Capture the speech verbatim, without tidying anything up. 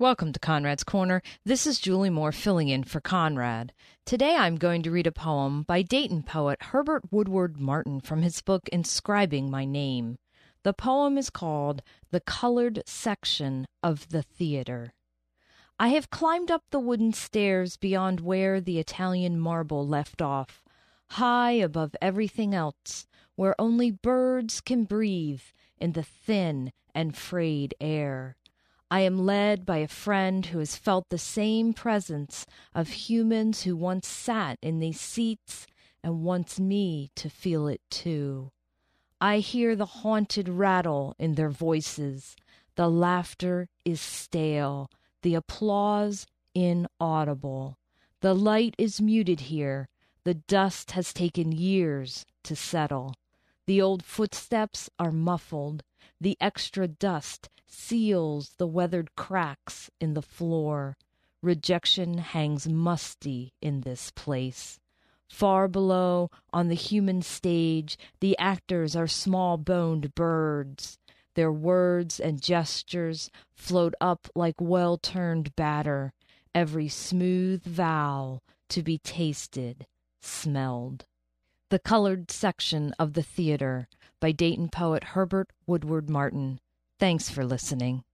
Welcome to Conrad's Corner. This is Julie Moore filling in for Conrad. Today I'm going to read a poem by Dayton poet Herbert Woodward Martin from his book Inscribing My Name. The poem is called The Colored Section of the Theater. I have climbed up the wooden stairs beyond where the Italian marble left off, high above everything else, where only birds can breathe in the thin and frayed air. I am led by a friend who has felt the same presence of humans who once sat in these seats and wants me to feel it too. I hear the haunted rattle in their voices. The laughter is stale, the applause inaudible. The light is muted here. The dust has taken years to settle. The old footsteps are muffled. The extra dust seals the weathered cracks in the floor. Rejection hangs musty in this place. Far below, on the human stage, the actors are small-boned birds. Their words and gestures float up like well-turned batter, every smooth vowel to be tasted, smelled. The Colored Section of the Theater by Dayton poet Herbert Woodward Martin. Thanks for listening.